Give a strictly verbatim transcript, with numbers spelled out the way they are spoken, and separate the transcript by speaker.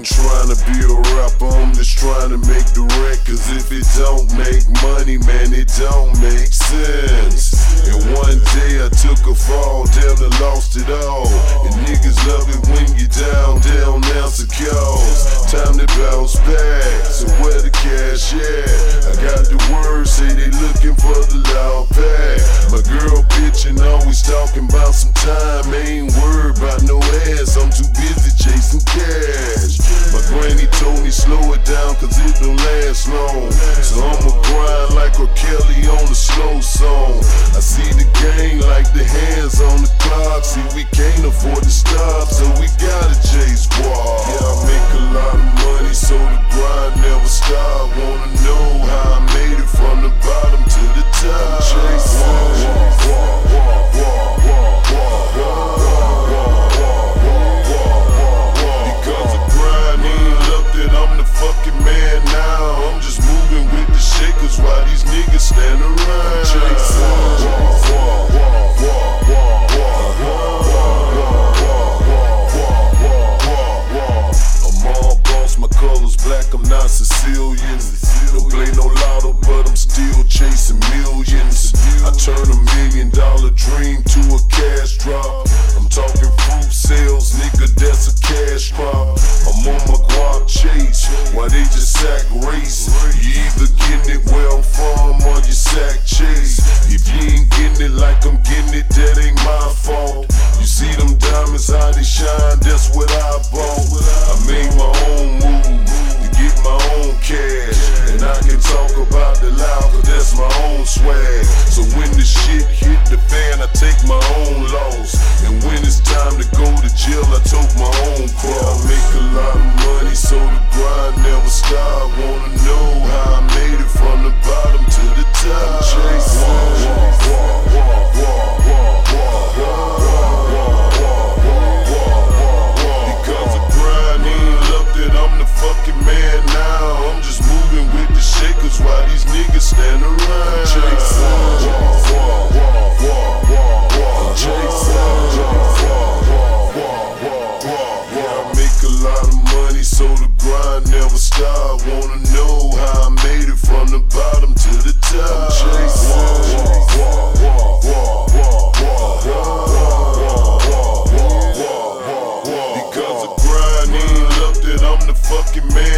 Speaker 1: trying to be a rapper, I'm just trying to make the records. If it don't make money, man, it don't make sense. And one day I took a fall, damn, I lost it all. And niggas love it when you down, down, now secures. Time to bounce back, so where the cash at? I got the words, say they looking for the loud pack. My girl bitchin' always talking about some time, ain't worried about no ass, I'm too busy chasing cash. My granny told me slow it down cause it don't last long. So I'ma grind like R. Kelly on a slow song. I see the gang like the hands on the clock. See we can't afford to stop, so we gotta chase squad. Yeah, I make a lot of money, so the grind never stop. Wanna know how I made it from the bottom to the top. Because the grind ain't looked that I'm the fucking man now. I'm just moving with the shakers while these niggas stand around. I'm all boss, my color's black, I'm not Sicilian. Don't play no lotto, but I'm still chasing millions. I turn a million dollar dream to a cash drop. I'm talking fruit sales, nigga, that's a cash crop. I'm on my guap chase, while they just sack race. You either getting it where I'm from or you sack chase. If you ain't getting it like I'm getting it, that ain't my fault. You see them diamonds, how they shine, that's what I bought. I made my own move to get my own cash. And I can talk about the loud, cause that's my own swag. So when the shit hit the fan, I take my own loss. And when it's time to go to jail, I tote my own cross. Yeah, I make a lot of money, so the grind never stop. Wanna know how I made it from the bottom to the top. Because the grind ain't looked that I'm the fucking man now. I'm just moving with the shakers while these niggas stand around. Yeah, I make a lot of money, so the grind never stop. Wanna know how I made it from the bottom to the top. Because the grind ain't looked that I'm the fucking man